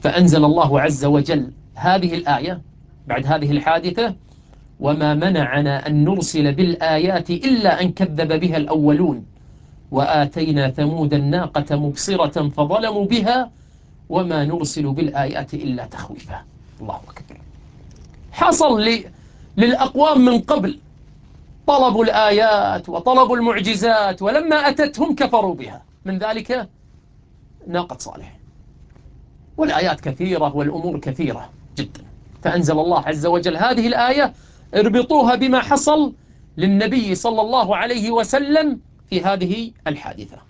فأنزل الله عز وجل هذه الآية بعد هذه الحادثة: وما منعنا أن نرسل بالآيات إلا أن كذب بها الأولون وآتينا ثمود الناقة مبصرة فظلموا بها وما نرسل بالآيات إلا تخويفا. الله أكبر. حصل للأقوام من قبل طلبوا الآيات وطلبوا المعجزات، ولما أتتهم كفروا بها، من ذلك ناقة صالح. والآيات كثيرة والأمور كثيرة جدا. فأنزل الله عز وجل هذه الآية: اربطوها بما حصل للنبي صلى الله عليه وسلم في هذه الحادثة.